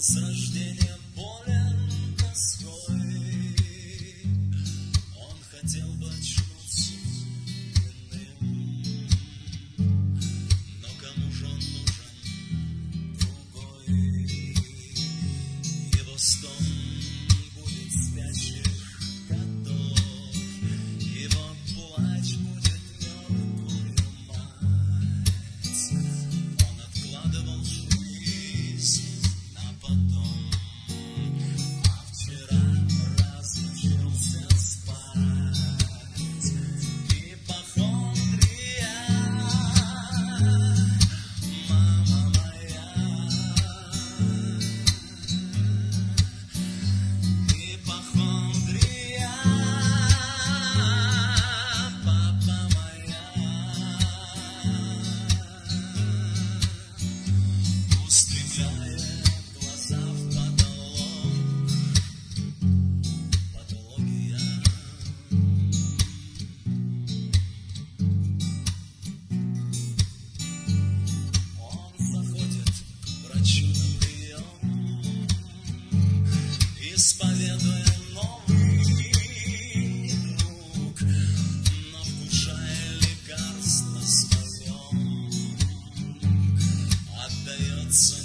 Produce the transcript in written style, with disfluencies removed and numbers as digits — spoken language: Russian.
с рождения болен тоской. Он хотел бы очнуться иным, но кому же он нужен другой? Его стон будет спящих котов, его плач будет мертвую мать. Он откладывал жизнь на потом, а вчера разучился спать. Ипохондрия, мама моя. Ипохондрия, папа моя. Устремляет глаза в потолок, патология. Он заходит к врачу на прием, исповедуя новый друг, но вкушая лекарство своем, отдается